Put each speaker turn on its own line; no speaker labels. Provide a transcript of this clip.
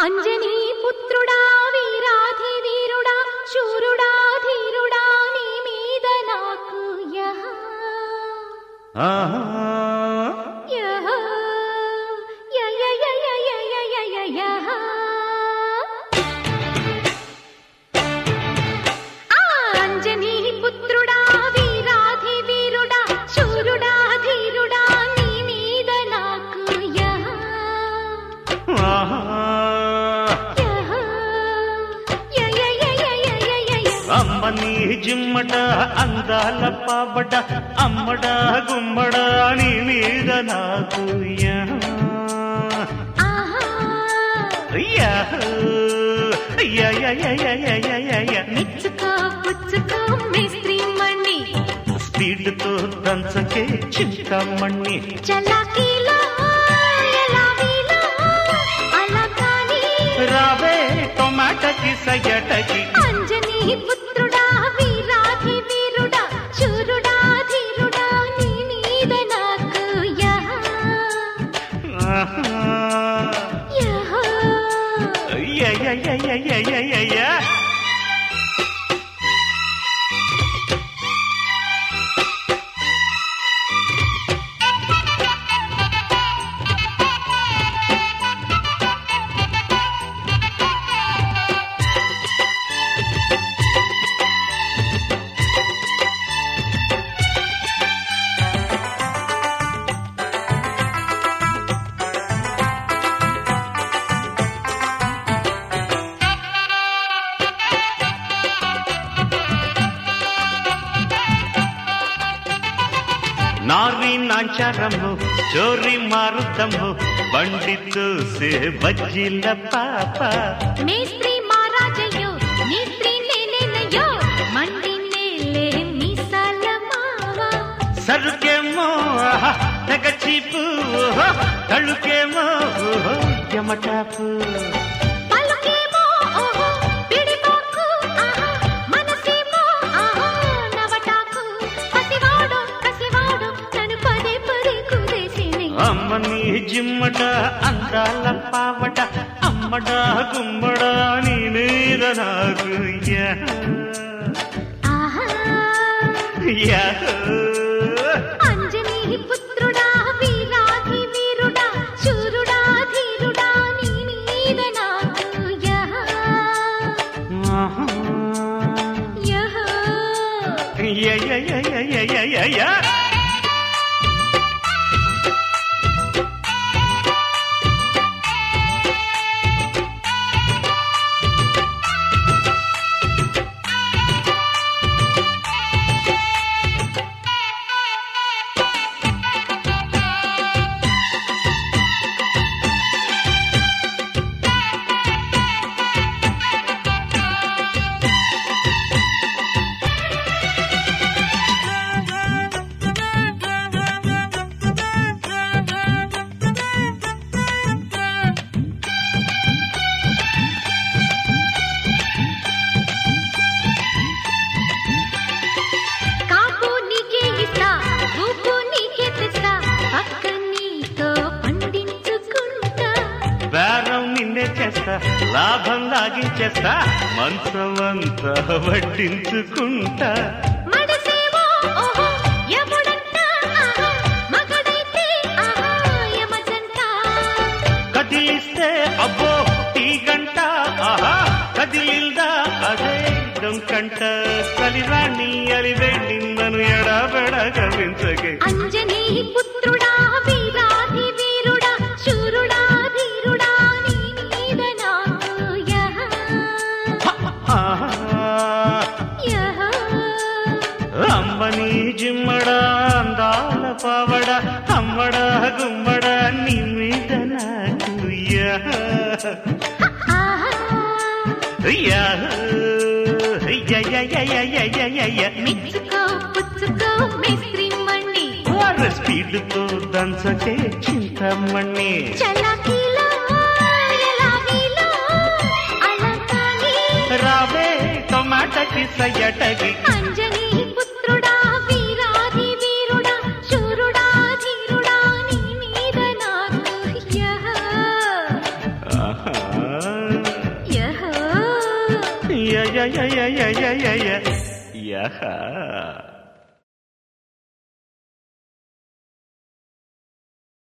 అంజనీ పుత్రుడా వీరాధి వీరుడా శూరుడా ధీరుడా నీ మీద నాకు యహ యహ యహ అంజనీ పుత్రుడా వీరాధి వీరుడా శూరుడా ధీరుడా నీ మీద నాకు యహ
అమ్మని జిమ్మట అందాల పాబట అమ్మడ గుమ్మడ నీ మీద నాకు
మెచ్చుకో పుచ్చుకో మేస్త్రీ మణి
స్పీడ్తో దంచకే చింతమణి
చలాకీలో ఎలాగీలో అలా కానీ
రావే టొమాటకి సయటకి
అంజనీ పుత్రుడా వీరాధి వీరుడా శూరుడా ధీరుడా నీ మీద నాకు యహ యహ
ನಾರಿ ನಾಂಚಾರಮ್ಮು ಚೋರಿ ಮಾರುತ್ತಮ್ಮು ಬಂಡಿತ್ತು ಸೇ ಬಜ್ಜಿಲ್ಲ ಪಾಪ
మేస్త్రీ మారాజయ్యో నీస్త్రీ నేనేనయ్యో మండి నేలే మీసాల మావా
సరుకేమో తెగ చీపు తళుకేమో యమటాపు
పలుకేమో ఓహో పిడిపోకు ఆహా మనసేమో ఆహా నవటాకు పసివాడు కసివాడు నన్ను పదే పదే కుదేసిని
అమ్మని జిమ్మట అందాల పావట అమ్మడ గుమ్మడ నీ మీద నాకు
ఆహా
యాహూ
అంజనీ పుత్రుడా వీరాధి వీరుడా శూరుడా ధీరుడా నీ మీద నాకు యహ యహ కాపు నీకే ఇస్తా ఊపు నీకే తెస్తా పక్క నీతో పండించుకుంటా
బేరం నిన్నే చేస్తా లాభం లాగించేస్తా మంచమంతా వడ్డించుకుంటా
మడసేవో ఓహో యముడంట ఆహా మగడైతే ఆహా యమజంట
కదిలిస్తే అబ్బో టీ గంట ఆహా కదిలిల్దా అదే డొంకంట కలిరాణి అలివే నిన్నను ఎడబెడ గవించగే
అంజనీ పుత్రుడా వీరాధి వీరుడా శూరుడా ధీరుడా నీ మీద నాకు యహ యహ
అమ్మని జిమ్మడ అందాల పావడ అమ్మడ గుమ్మడ నీ మీద నాకు
మెచ్చుకో పుచ్చుకో మేస్త్రీ మణి
స్పీడ్తో దంచకే చింతమణి
చలాకీలో ఎలాగీలో అలా కానీ
రావే టొమాటకి సయటకి
అంజనీ పుత్రుడా వీరాధి వీరుడా శూరుడా ధీరుడా నీ మీద నాకు యహ
ఆహా యయ యహ